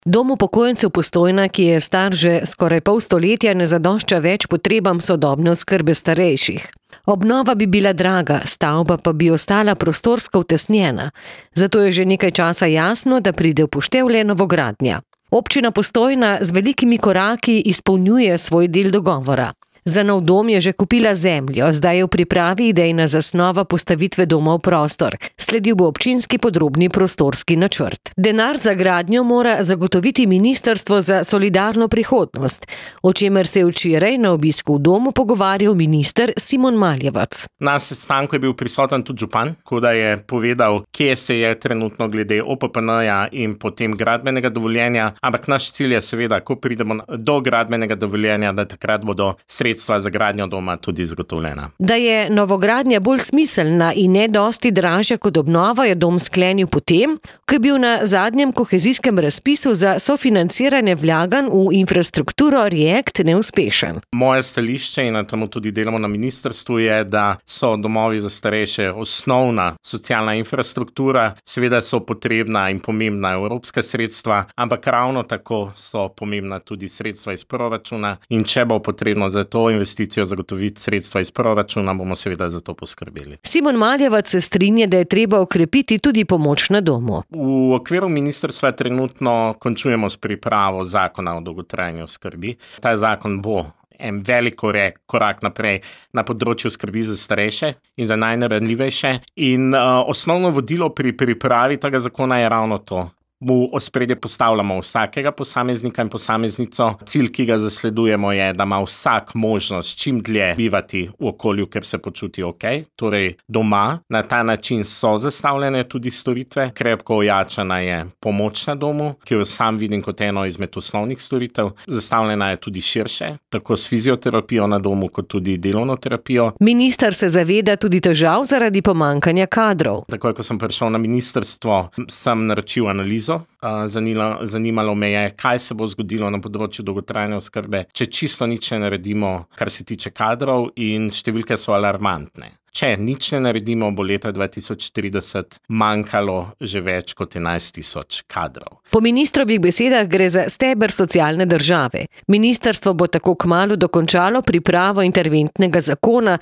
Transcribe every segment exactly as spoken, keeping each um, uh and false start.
Dom upokojencev Postojna, ki je star že skoraj pol stoletja, ne zadošča več potrebam sodobne oskrbe starejših. Obnova bi bila draga, stavba pa bi ostala prostorsko utesnjena. Zato je že nekaj časa jasno, da pride v poštev le novogradnja. Občina Postojna z velikimi koraki izpolnjuje svoj del dogovora. Za nov dom je že kupila zemljo, zdaj je v pripravi idejna zasnova postavitve doma v prostor. Sledil bo občinski podrobni prostorski načrt. Denar za gradnjo mora zagotoviti Ministrstvo za solidarno prihodnost, o čemer se je včeraj na obisku v domu pogovarjal minister Simon Maljevac. Na sestanku je bil prisoten tudi župan, ko da je povedal, kje se je trenutno glede O P P N-ja in potem gradbenega dovoljenja, ampak naš cilj je seveda, ko pridemo do gradbenega dovoljenja, da takrat bodo sredstva za gradnjo doma tudi zagotovljena. Da je novogradnja bolj smiselna in ne dosti dražja kot obnova, je dom sklenil potem, ko je bil na zadnjem kohezijskem razpisu za sofinanciranje vlaganj v infrastrukturo React neuspešen. Moje stališče, in na tem tudi delamo na ministrstvu, je, da so domovi za starejše osnovna socialna infrastruktura, seveda so potrebna in pomembna evropska sredstva, ampak ravno tako so pomembna tudi sredstva iz proračuna, in če bo potrebno za to investicijo zagotoviti sredstva iz proračuna, bomo seveda za to poskrbeli. Simon Maljevac se strinja, da je treba okrepiti tudi pomoč na domu. V okviru ministrstva trenutno končujemo s pripravo zakona o dolgotrajni oskrbi. Ta zakon bo en velik korak naprej na področju skrbi za starejše in za najranljivejše. In uh, osnovno vodilo pri pripravi tega zakona je ravno to. V ospredje postavljamo vsakega posameznika in posameznico. Cilj, ki ga zasledujemo, je, da ima vsak možnost čim dlje bivati v okolju, ker se počuti ok, torej doma. Na ta način so zastavljene tudi storitve. Krepko ojačana je pomoč na domu, ki jo sam vidim kot eno izmed osnovnih storitev. Zastavljena je tudi širše, tako s fizioterapijo na domu, kot tudi delovno terapijo. Minister se zaveda tudi težav zaradi pomanjkanja kadrov. Takoj, ko sem prišel na ministrstvo, sem naročil analizo. Zanilo, zanimalo me je, kaj se bo zgodilo na področju dolgotrajne oskrbe, če čisto nič ne naredimo, kar se tiče kadrov, in številke so alarmantne. Če nič ne naredimo, bo leta dva tisoč trideset manjkalo že več kot enajst tisoč kadrov. Po ministrovih besedah gre za steber socialne države. Ministrstvo bo tako kmalu dokončalo pripravo interventnega zakona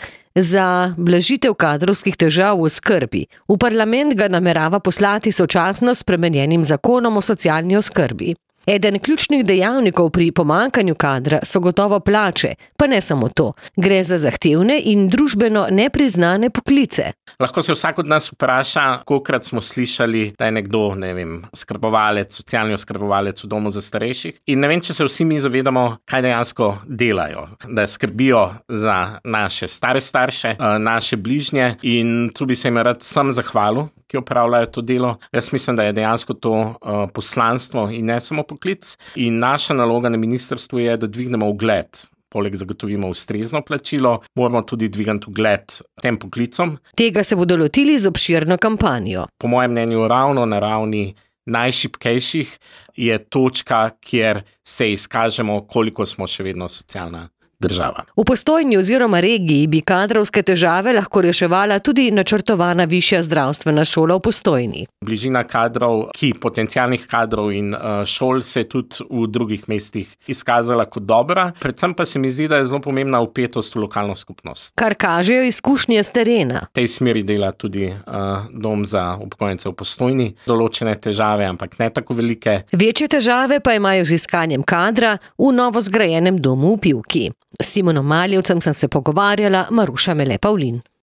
za blažitev kadrovskih težav v oskrbi. V parlament ga namerava poslati sočasno s spremenjenim zakonom o socialni oskrbi. Eden ključnih dejavnikov pri pomanjkanju kadra so gotovo plače, pa ne samo to. Gre za zahtevne in družbeno nepriznane poklice. Lahko se vsak od nas vpraša, kolikokrat smo slišali, da je nekdo, ne vem, skrbovalec, socialni oskrbovalec v domu za starejših. In ne vem, če se vsi mi zavedamo, kaj dejansko delajo. Da skrbijo za naše stare starše, naše bližnje, in tu bi se jim rad sam zahvalil, ki opravljajo to delo. Jaz mislim, da je dejansko to uh, poslanstvo in ne samo poklic. In naša naloga na ministrstvu je, da dvignemo ugled. Poleg zagotovimo ustrezno plačilo, moramo tudi dvigati ugled tem poklicom. Tega se bodo lotili z obširno kampanjo. Po mojem mnenju ravno na ravni najšibkejših je točka, kjer se izkažemo, koliko smo še vedno socialna država. V Postojni oziroma regiji bi kadrovske težave lahko reševala tudi načrtovana višja zdravstvena šola v Postojni. Bližina kadrov, ki potencialnih kadrov in uh, šol se je tudi v drugih mestih izkazala kot dobra, predvsem pa se mi zdi, da je zelo pomembna vpetost v lokalno skupnost. Kar kažejo izkušnje s terena. V tej smeri dela tudi uh, dom za upokojence v Postojni. Določene težave, ampak ne tako velike. Večje težave pa imajo z iskanjem kadra v novo zgrajenem domu v Pivki. S Simonom Maljevcem sem se pogovarjala, Maruša Mele Pavlin.